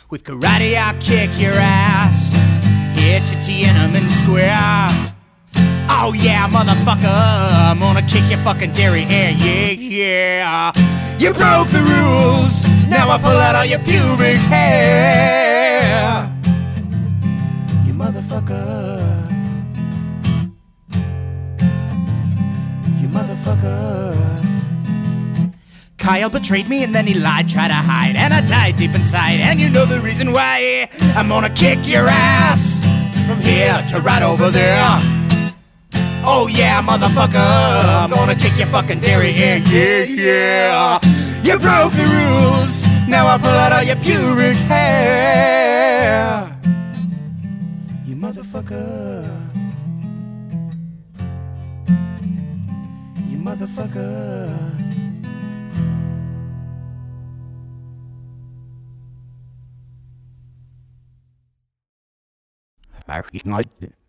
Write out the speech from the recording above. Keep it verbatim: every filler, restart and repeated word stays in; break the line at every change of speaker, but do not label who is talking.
With karate I'll kick your ass here to Tiananmen Square. Oh yeah, motherfucker, I'm gonna kick your fucking derriere, yeah, yeah. You broke the rules, now I pull out all your pubic hair. You motherfucker. You motherfucker. Kyle betrayed me and then he lied, tried to hide, and I died deep inside. And you know the reason why. I'm gonna kick your ass from here to right over there. Oh yeah, motherfucker, I'm gonna kick your fucking derriere, yeah, yeah. You broke the rules, now I pull out all your pubic hair. You motherfucker. You motherfucker.
Fucking